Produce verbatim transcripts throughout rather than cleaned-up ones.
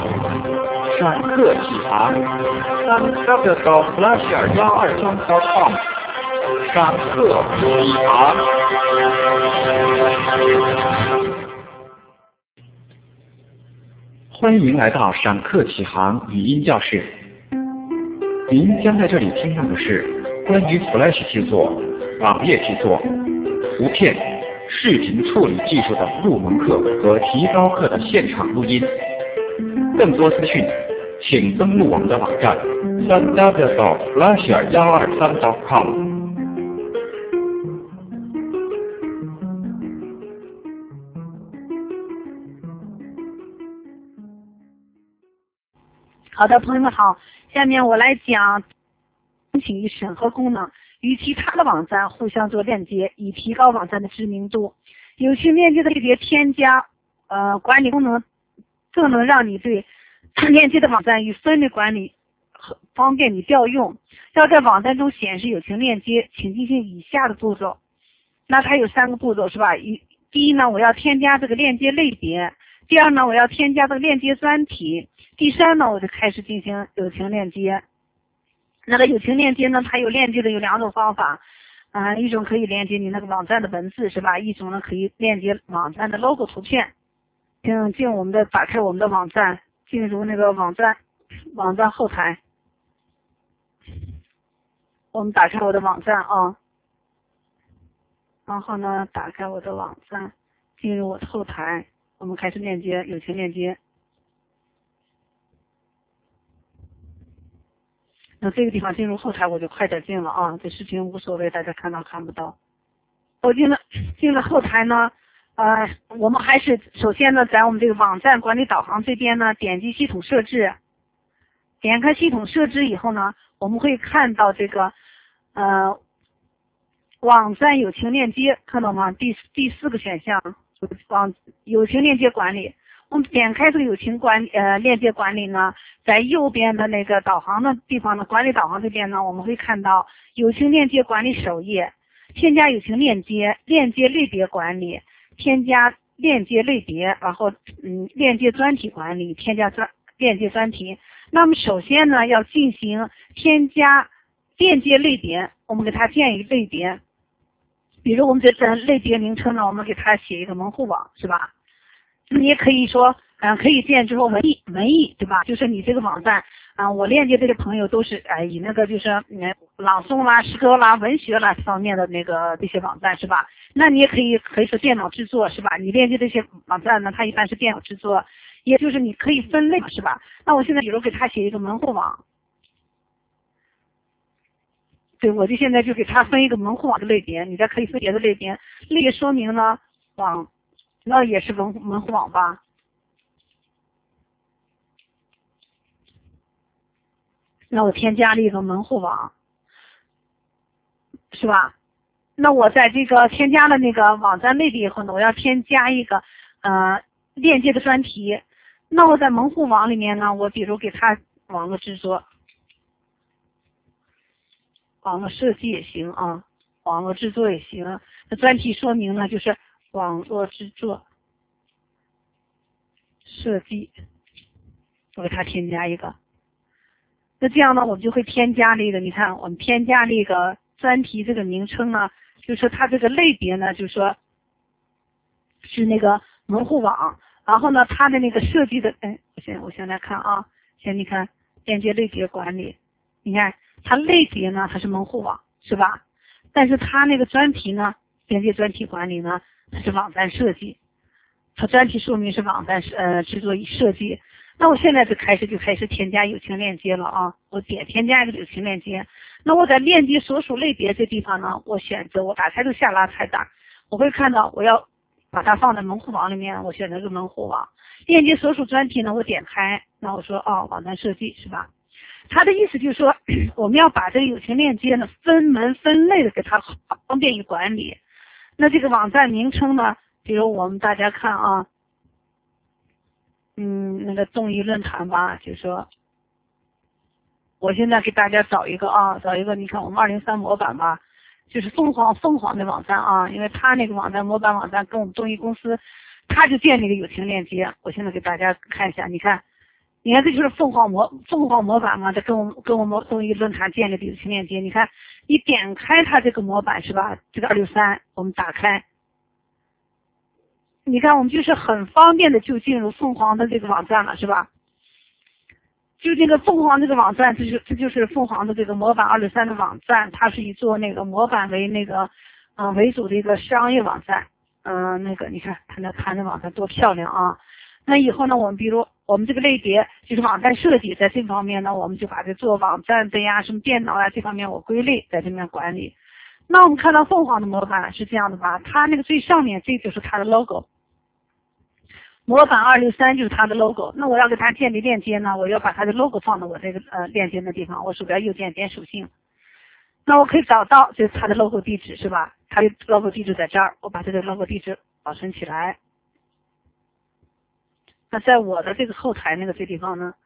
闪客启航，三 w 到 flasher 幺二三 .com， 闪客启航。欢迎来到闪客启航语音教室。您将在这里听到的是关于 Flash 制作、网页制作、图片、视频处理技术的入门课和提高课的现场录音。更多资讯，请登录我们的网站三 w 到 flasher 幺二三 .com。 好的，朋友们好，下面我来讲申请与审核功能与其他的网站互相做链接，以提高网站的知名度。有形链接的类别添加呃管理功能，更能让你对链接的网站与分类管理方便你调用。要在网站中显示有形链接，请进行以下的步骤。那它有三个步骤是吧？一第一呢，我要添加这个链接类别；第二呢，我要添加这个链接专题；第三呢，我就开始进行有形链接。那个有形链接呢，它有链接的有两种方法，啊、呃，一种可以连接你那个网站的文字是吧？一种呢可以链接网站的 logo 图片。请进我们的打开我们的网站，进入那个网站网站后台。我们打开我的网站啊，然后呢，打开我的网站，进入我的后台，我们开始链接有形链接。那这个地方进入后台我就快点进了啊，这事情无所谓，大家看到看不到。我进了进了后台呢，呃，我们还是首先呢，在我们这个网站管理导航这边呢，点击系统设置，点开系统设置以后呢，我们会看到这个呃网站有形链接，看到吗？第第四个选项网有形链接管理。我们点开这个有形管呃链接管理呢，在右边的那个导航的地方呢，管理导航这边呢，我们会看到有形链接管理首页，添加有形链接，链接类别管理，添加链接类别，然后嗯链接专题管理，添加专链接专题。那么首先呢，要进行添加链接类别，我们给它建一个类别，比如我们这个类别名称呢，我们给它写一个门户网是吧？你也可以说，嗯、呃，可以建就是说文艺文艺对吧？就是你这个网站啊、呃，我链接这些朋友都是哎、呃、以那个就是嗯朗诵啦、诗歌啦、文学啦方面的那个这些网站是吧？那你也可以可以说电脑制作是吧？你链接这些网站呢，它一般是电脑制作，也就是你可以分类是吧？那我现在比如给他写一个门户网，对，我就现在就给他分一个门户网的类别，你再可以分别的类别，类别说明呢网。那也是门门户网吧？那我添加了一个门户网，是吧？那我在这个添加了那个网站类别以后呢，我要添加一个呃链接的专题。那我在门户网里面呢，我比如给它网络制作、网络设计也行啊，网络制作也行。那专题说明呢，就是网络制作。设计，我给它添加一个。那这样呢，我们就会添加这个，你看，我们添加这个专题这个名称呢，就是说它这个类别呢，就是说是那个门户网，然后呢，它的那个设计的，哎，我先我先来看啊，先你看链接类别管理，你看它类别呢，它是门户网，是吧？但是它那个专题呢，链接专题管理呢，它是网站设计。它专题说明是网站呃制作与设计。那我现在就开始就开始添加有形链接了啊！我点添加一个有形链接。那我在链接所属类别这地方呢，我选择我打开这个下拉菜单，我会看到我要把它放在门户网里面，我选择个门户网。链接所属专题呢，我点开，那我说哦，网站设计是吧？它的意思就是说，我们要把这个有形链接呢分门分类的给它方便于管理。那这个网站名称呢？比如我们大家看啊，嗯，那个综艺论坛吧，就说，我现在给大家找一个啊，找一个，你看我们二零三模板吧，就是凤凰凤凰的网站啊，因为他那个网站模板网站跟我们综艺公司，他就建立一个有形链接。我现在给大家看一下，你看， 你看这就是凤凰模凤凰模板嘛，这跟我们跟我们东一论坛建立的友情链接。你看，你点开它这个模板是吧？这个二六三，我们打开，你看我们就是很方便的就进入凤凰的这个网站了，是吧？就这个凤凰这个网站，这就这就是凤凰的这个模板二六三的网站，它是以做那个模板为那个嗯、呃、为主的一个商业网站。嗯、呃，那个你看它那看这网站多漂亮啊！那以后呢，我们比如我们这个类别就是网站设计，在这方面呢，我们就把这做网站的呀、什么电脑啊这方面我归类在这边管理。那我们看到凤凰的模板是这样的吧？它那个最上面这就是它的 logo。模板二六三就是它的 logo， 那我要给它建立链接呢，我要把它的 logo 放到我这个呃链接的地方，我鼠标右键点属性，那我可以找到就是它的 logo 地址是吧？它的 logo 地址在这儿，我把这个 logo 地址保存起来。那在我的这个后台那个这地方呢，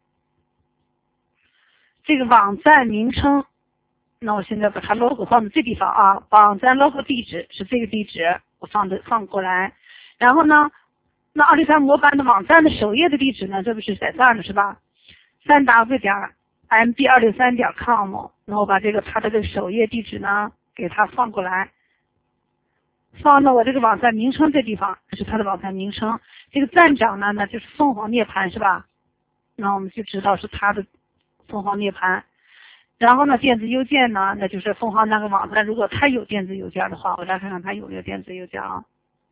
这个网站名称，那我现在把它 logo 放在这地方啊，网站 logo 地址是这个地址，我放的放过来，然后呢。那二六三模板的网站的首页的地址呢？这不是在这儿呢，是吧？三 w 点 m b 二六三点 com， 那我把这个它的这个首页地址呢，给它放过来，放到我这个网站名称这地方，这是它的网站名称。这个站长呢，那就是凤凰涅槃，是吧？那我们就知道是它的凤凰涅槃。然后呢，电子邮件呢，那就是凤凰那个网站，如果它有电子邮件的话，我来看看它有没有电子邮件啊。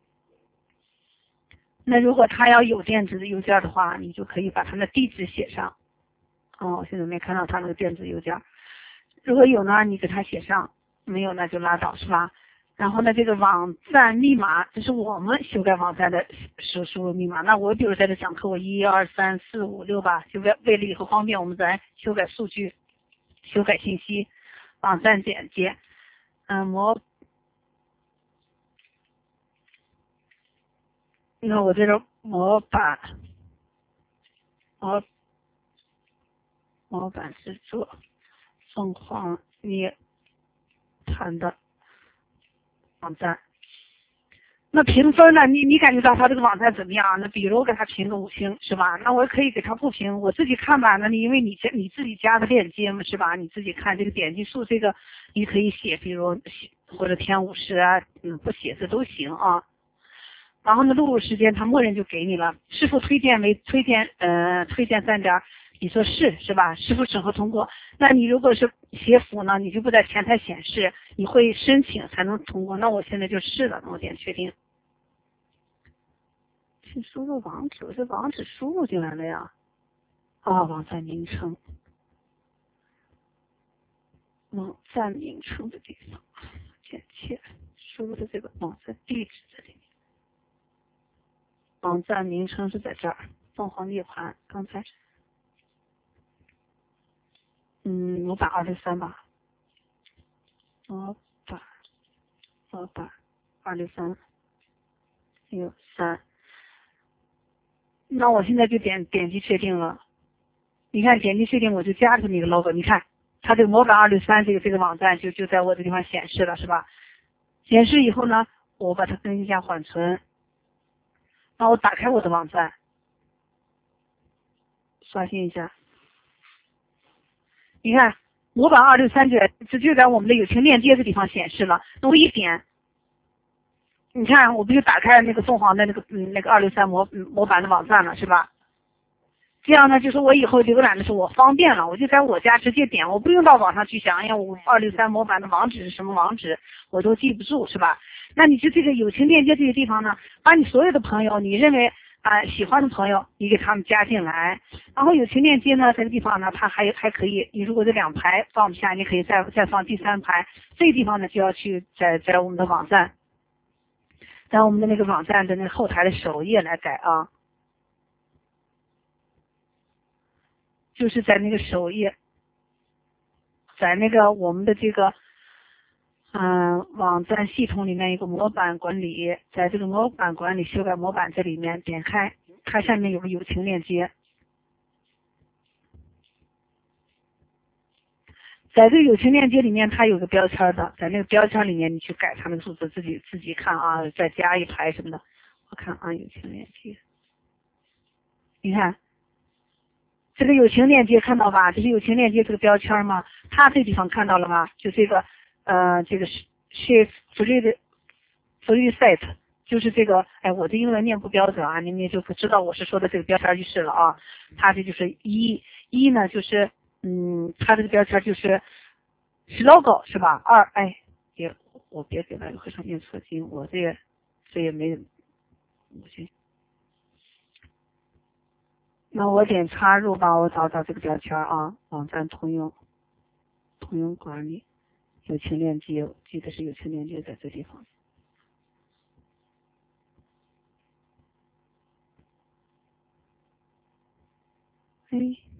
那如果他要有电子邮件的话，你就可以把他的地址写上。哦，我现在没看到他那个电子邮件。如果有呢，你给他写上；没有那就拉倒，是吧？然后呢，这个网站密码，这是我们修改网站的输输入密码。那我比如在这讲课，我一二三四五六吧，就为为了以后方便我们再修改数据、修改信息。网站简介，嗯，模。那我这个模板，模模板制作，凤凰涅槃的网站。那评分呢？你你感觉到他这个网站怎么样？那比如我给他评个五星，是吧？那我也可以给他不评，我自己看吧。那你因为你加你自己加的链接嘛，是吧？你自己看这个点击数，这个你可以写，比如或者填五十啊，嗯，不写这都行啊。然后呢，录入时间它默认就给你了，是否推荐为推荐呃推荐三点，你说是是吧？是否审核通过？那你如果是写辅呢，你就不在前台显示，你会申请才能通过。那我现在就是了，那我点确定。请输入网址，我这网址输入进来了呀。啊，网站名称，网站名称的地方，简介，输入的这个网站地址在里面。网站名称是在这儿，凤凰涅槃。刚才，嗯，模板二六三吧，模板，模板二六三，六三。那我现在就点点击确定了。你看，点击确定我就加上那个 logo， 你看，它这个模板二六三这个这个网站就就在我这地方显示了，是吧？显示以后呢，我把它更一下缓存。那我打开我的网站，刷新一下，你看模板二六三就这就在我们的友情链接的地方显示了。那我一点，你看我不就打开了那个凤凰的那个嗯那个二六三模模板的网站了，是吧？这样呢，就是我以后浏览的时候我方便了，我就在我家直接点，我不用到网上去想，哎呀，我二六三模板的网址是什么网址，我都记不住，是吧？那你就这个友情链接这些地方呢，把你所有的朋友，你认为啊、呃、喜欢的朋友，你给他们加进来。然后友情链接呢，这个地方呢，它还还可以，你如果这两排放不下，你可以再再放第三排。这个地方呢，就要去在在我们的网站，在我们的那个网站的那个后台的首页来改啊。就是在那个首页，在那个我们的这个嗯、呃、网站系统里面一个模板管理，在这个模板管理修改模板这里面点开，它下面有个友情链接，在这个友情链接里面它有个标签的，在那个标签里面你去改它们数字，自己自己看啊，再加一排什么的。我看啊，友情链接，你看。 这个友情链接看到吧？这是友情链接这个标签吗？它这地方看到了吗？就这个呃，这个是是 free 的 free site， 就是这个，哎，我的英文念不标准啊，你们也就知道我是说的这个标签就是了啊。它这就是一一呢，就是嗯，它这个标签就是是 logo 是吧？二，哎，别我别给他会上念错经，我这个这也没我去。那我点插入吧，我找找这个标签啊，网站通用，通用管理，友情链接，我记得是友情链接在这地方。哎，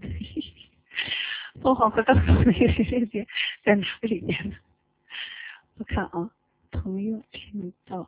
我好像刚刚那个友情链接在哪个里面呢？我看啊，通用频道，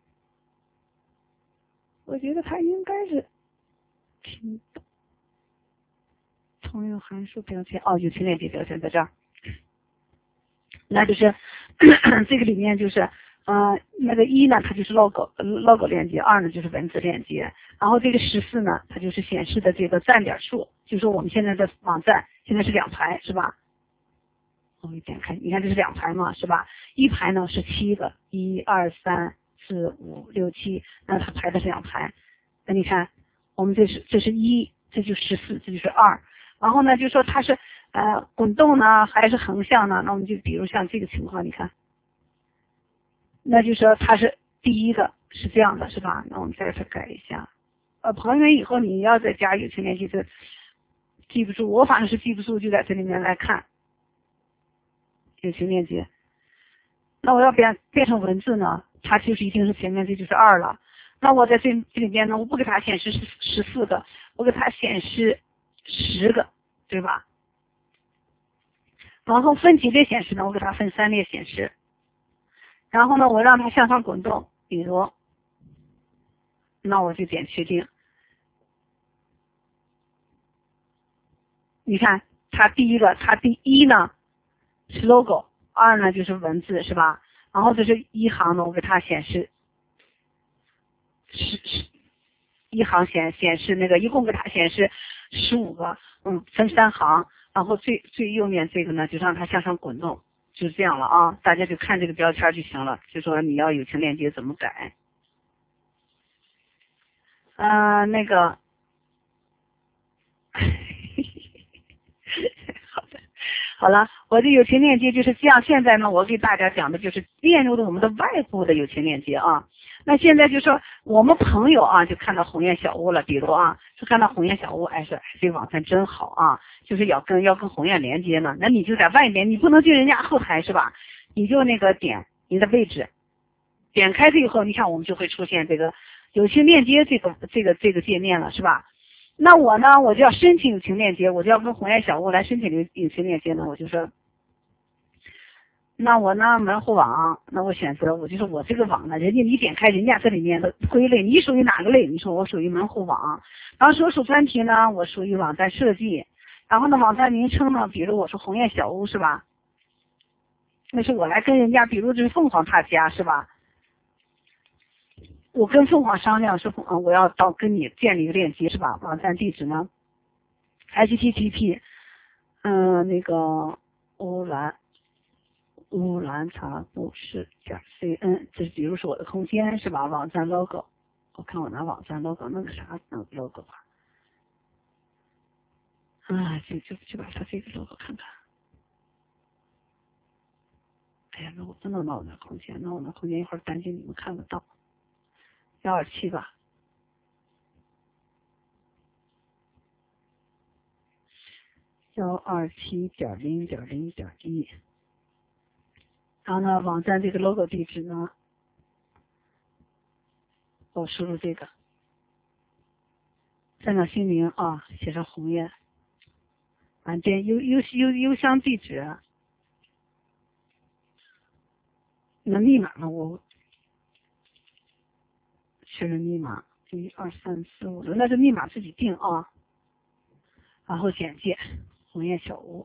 我觉得它应该是频道。通用函数标签，哦，友情链接标签在这儿，那就是这个里面就是，呃，那个一呢，它就是 logo logo 链接，二呢就是文字链接，然后这个十四呢，它就是显示的这个站点数，就是我们现在的网站现在是两排是吧？我给点开，你看这是两排嘛是吧？一排呢是七个，一二三四五六七，那它排的是两排，那你看我们这是这是一，这就十四，这就是二。然后呢，就说它是呃滚动呢还是横向呢？那我们就比如像这个情况，你看，那就说它是第一个是这样的，是吧？那我们再次改一下。呃，朋友们以后你要再加友情链接，这记不住，我反正是记不住，就在这里面来看友情链接。那我要变变成文字呢，它就是一定是前面这就是二了。那我在这这里边呢，我不给它显示十四个，我给它显示十个，对吧？然后分几列显示呢？我给它分三列显示。然后呢，我让它向上滚动，比如，那我就点确定。你看，它第一个，它第一呢是 logo， 二呢就是文字，是吧？然后这是一行呢，我给它显示十十一行显显示那个，一共给它显示十五个，嗯，分三行。然后最最右面这个呢，就让它向上滚动，就是这样了啊。大家就看这个标签就行了，就说你要友情链接怎么改。呃，那个，好的，好了，我的友情链接就是这样。现在呢，我给大家讲的就是链入的我们的外部的友情链接啊。那现在就说我们朋友啊，就看到鸿雁小屋了，比如啊，就看到鸿雁小屋，哎说，哎这个网站真好啊，就是要跟要跟鸿雁连接呢，那你就在外面，你不能进人家后台是吧？你就那个点你的位置，点开这以后，你看我们就会出现这个友情链接这个这个这个界面了，是吧？那我呢，我就要申请友情链接，我就要跟鸿雁小屋来申请友情链接呢，我就说。那我呢，门户网，那我选择我就是我这个网呢，人家你点开人家这里面的归类，你属于哪个类？你说我属于门户网，然后所属专题呢，我属于网站设计，然后呢网站名称呢，比如我说鸿雁小屋是吧？那是我来跟人家，比如就是凤凰他家是吧？我跟凤凰商量说，嗯，我要到跟你建立一个链接是吧？网站地址呢 ，H T T P， 嗯，那个欧蓝。乌兰察布市点 C N， 这是比如说我的空间是吧？网站 logo， 我看我拿网站 logo 弄个啥弄个 logo 吧。啊，就就就把它这个 logo 看看。哎呀，那我不能拿我的空间，那我的空间一会儿担心你们看不到。幺二七吧。幺二七点零点零点一。然后呢，网站这个 logo 地址呢，我输入这个，站长姓名啊，写上鸿雁，完电邮邮邮邮箱地址，那密码呢？我确认密码，一二三四五六，那是密码自己定啊。然后简介，鸿雁小屋。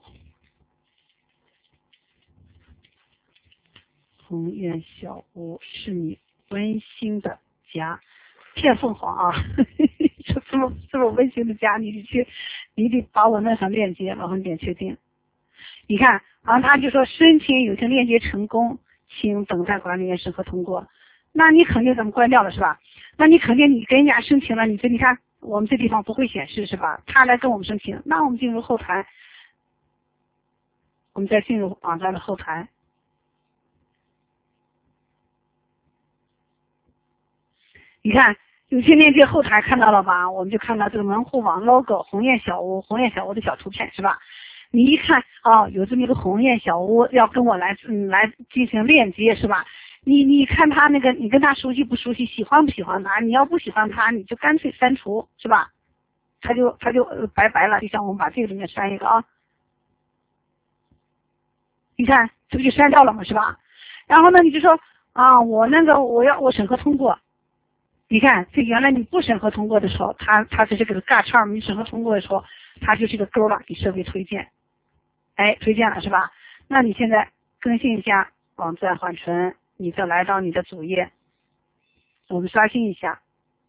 鸿雁小屋是你温馨的家，骗凤凰啊！这这么这么温馨的家，你去你得把我弄上链接，然后你点确定。你看，然后他就说申请有形链接成功，请等待管理员审核通过。那你肯定怎么关掉了是吧？那你肯定你跟人家申请了，你这你看我们这地方不会显示是吧？他来跟我们申请，那我们进入后台，我们再进入网站的后台。你看有形链接后台看到了吧？我们就看到这个门户网 logo 鸿雁小屋，鸿雁小屋的小图片是吧？你一看哦，有这么一个鸿雁小屋要跟我来嗯来进行链接是吧？你你看他那个，你跟他熟悉不熟悉，喜欢不喜欢他？你要不喜欢他，你就干脆删除是吧？他就他就呃拜拜了。就像我们把这个里面删一个啊，你看这不就删掉了吗？是吧？然后呢，你就说啊，我那个我要我审核通过。你看，这原来你不审核通过的时候，它它是这个尬叉，你审核通过的时候，它就是个勾了，给设备推荐，哎，推荐了是吧？那你现在更新一下网站缓存，你再来到你的主页，我们刷新一下，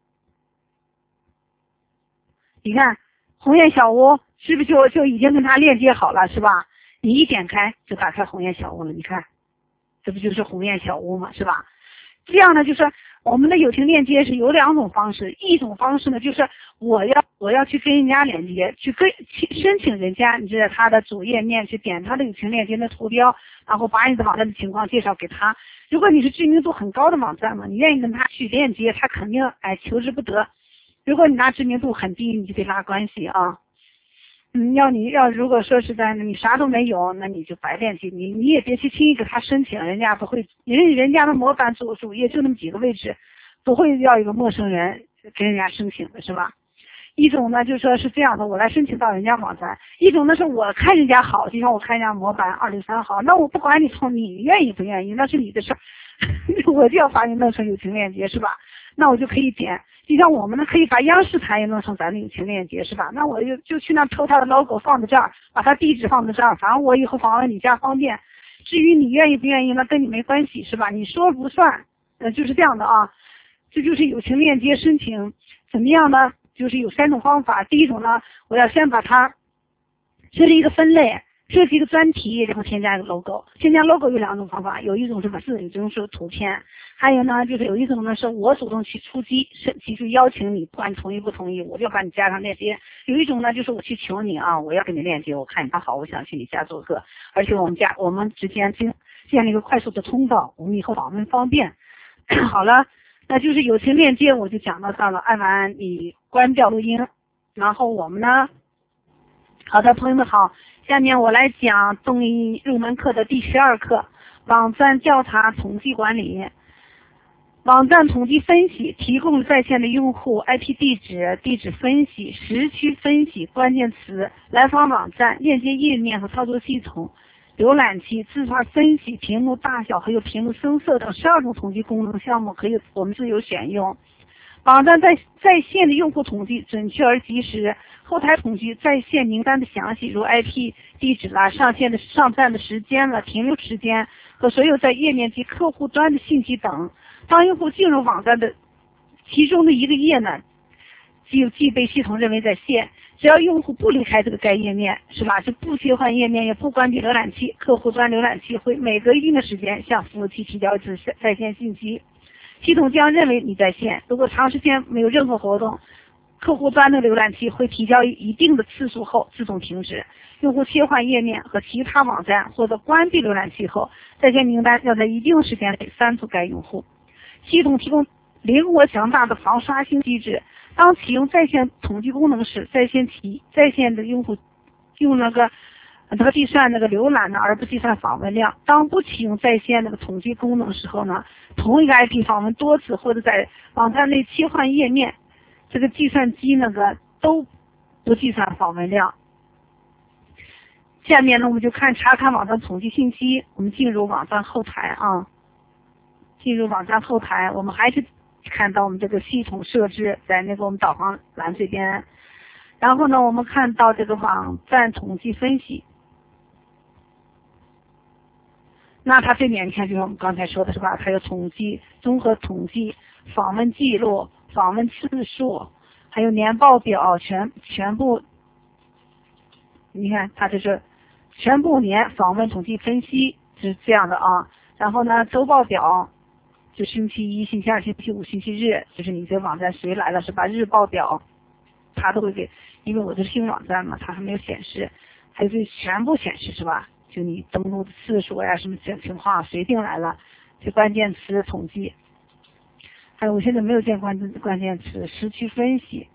你看鸿雁小屋是不是就就已经跟它链接好了是吧？你一点开就打开鸿雁小屋了，你看，这不就是鸿雁小屋嘛，是吧？这样呢，就是我们的有形链接是有两种方式，一种方式呢，就是我要我要去跟人家连接，去跟去申请人家，你就在他的主页面去点他的有形链接的图标，然后把你的网站的情况介绍给他。如果你是知名度很高的网站嘛，你愿意跟他去链接，他肯定哎求之不得。如果你拿知名度很低，你就得拉关系啊。嗯，要你要如果说实在的你啥都没有，那你就白链接，你你也别去轻易给他申请，人家不会，人人家的模板主主页就那么几个位置，不会要一个陌生人跟人家申请的是吧？一种呢就说是这样的，我来申请到人家网站；一种呢是我看人家好，就像我看人家模板二零三好，那我不管你从你愿意不愿意，那是你的事儿，我就要把你弄成有形链接是吧？那我就可以点。就像我们呢，可以把央视台也弄成咱的有形链接是吧？那我就就去那抽他的 logo 放在这儿，把他地址放在这儿，反正我以后访问你家方便。至于你愿意不愿意，那跟你没关系是吧？你说不算，呃，就是这样的啊。这就是有形链接申请怎么样呢？就是有三种方法。第一种呢，我要先把它设立一个分类，设计一个专题，然后添加一个 logo。添加 logo 有两种方法，有一种是文字，有一种是图片。还有呢，就是有一种呢是我主动去出击，是提出邀请你，不管你同意不同意，我就把你加上链接。有一种呢就是我去求你啊，我要跟你链接，我看你家好，我想去你家做客，而且我们家我们之间建建立一个快速的通道，我们以后访问方便。好了，那就是有形链接我就讲到这儿了。按完你关掉录音，然后我们呢，好的朋友们好，下面我来讲动一入门课的第十二课，网站调查统计管理。网站统计分析提供在线的用户 I P 地址、地址分析、时区分析、关键词、来访网站、链接页面和操作系统、浏览器、字符分析、屏幕大小还有屏幕深色等十二种统计功能项目可以我们自由选用。网站在在线的用户统计准确而及时，后台统计在线名单的详细，如 I P 地址啦、上线的上站的时间了、停留时间和所有在页面及客户端的信息等。当用户进入网站的其中的一个页呢，即即被系统认为在线。只要用户不离开这个该页面，是吧？就不切换页面，也不关闭浏览器，客户端浏览器会每隔一定的时间向服务器提交一次在线信息。系统将认为你在线，如果长时间没有任何活动，客户端的浏览器会提交一定的次数后自动停止。用户切换页面和其他网站或者关闭浏览器后，在线名单要在一定时间内删除该用户。系统提供灵活强大的防刷新机制，当启用在线统计功能时，在线起在线的用户用那个那个计算那个浏览呢，而不计算访问量。当不启用在线那个统计功能时候呢，同一个 I P 访问多次或者在网站内切换页面，这个计算机那个都不计算访问量。下面呢，我们就看查看网站统计信息。我们进入网站后台啊，进入网站后台，我们还是看到我们这个系统设置在那个我们导航栏这边。然后呢，我们看到这个网站统计分析。那它这边你看，就是我们刚才说的是吧？它有统计、综合统计、访问记录、访问次数，还有年报表，全全部你看它这是全部年访问统计分析是这样的啊。然后呢，周报表就星期一、星期二、星期五、星期日，就是你这网站谁来了是吧？日报表它都会给，因为我这是新网站嘛，它还没有显示，还有这全部显示是吧？就你登录的次数呀，什么情况，谁进来了，这关键词统计。还有我现在没有见关关键词，时区分析，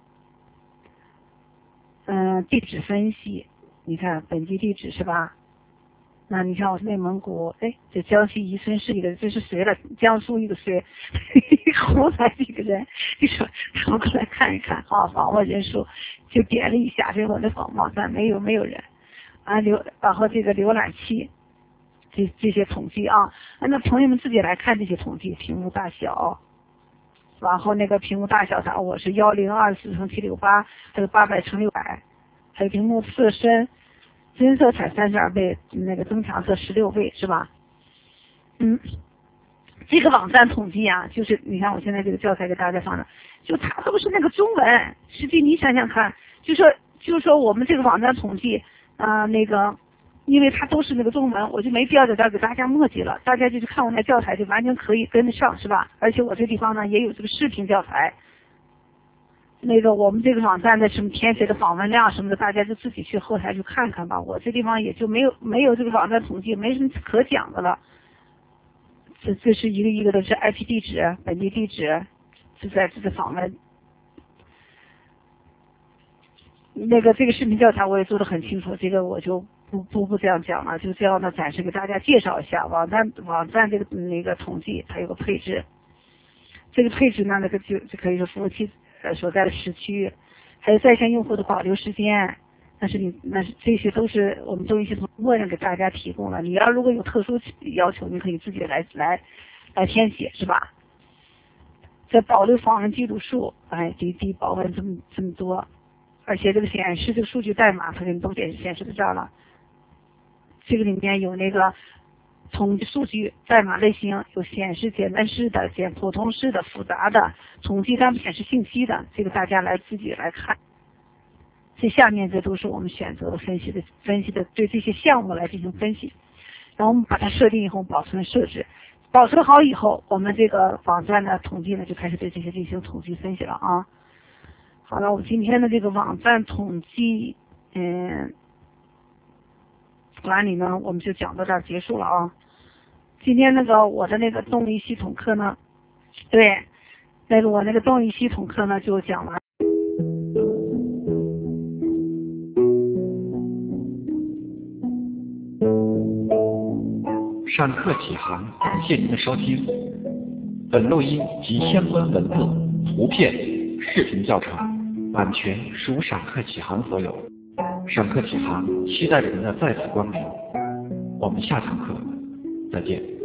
嗯，地址分析，你看本地地址是吧？那你看我是内蒙古，哎，这江西宜春市一个，这是谁了？江苏一个谁？湖南一个人，你说咱们过来看一看啊，访问人数，就点了一下，这我的网网站没有没有人啊，浏然后这个浏览器，这这些统计啊，那朋友们自己来看这些统计，屏幕大小，然后那个屏幕大小上我是幺零二四乘七六八，还有八百乘六百，还有屏幕色深。真色彩三十二倍，那个增强色十六倍是吧？嗯，这个网站统计啊，就是你看我现在这个教材给大家放的，就它都是那个中文。实际你想想看，就说就是说我们这个网站统计啊、呃，那个因为它都是那个中文，我就没必要在这儿给大家墨迹了，大家就是看我那教材就完全可以跟得上是吧？而且我这地方呢也有这个视频教材。那个我们这个网站的什么填写的访问量什么的，大家就自己去后台去看看吧。我这地方也就没有没有这个网站统计，没什么可讲的了。这这是一个一个的是 I P 地址、本地地址，就在这个访问。那个这个视频教材我也做得很清楚，这个我就不不不这样讲了，就这样的暂时给大家介绍一下网站网站这个那个统计，它有个配置。这个配置呢，那个就就可以说服务器呃所在的时区，还有在线用户的保留时间，那是你那是这些都是我们都一些默认给大家提供了。你要如果有特殊要求，你可以自己来来来填写是吧？在保留访问记录数，哎，第第保问这么这么多，而且这个显示这个数据代码它给你都显显示在这儿了。这个里面有那个统计数据代码类型，有显示简单式的、简普通式的、复杂的，统计单不显示信息的，这个大家来自己来看。这下面这都是我们选择的分析的分析的对这些项目来进行分析，然后我们把它设定以后保存设置，保存好以后，我们这个网站的统计呢就开始对这些进行统计分析了啊。好了，我今天的这个网站统计嗯管理呢，我们就讲到这儿结束了啊。今天那个我的那个动力系统课呢，对，那个我那个动力系统课呢就讲完。 上课启航，感谢您的收听。本录音及相关文字、图片、视频教程版权属上课启航所有。上课启航期待着您的再次光临。我们下堂课再见。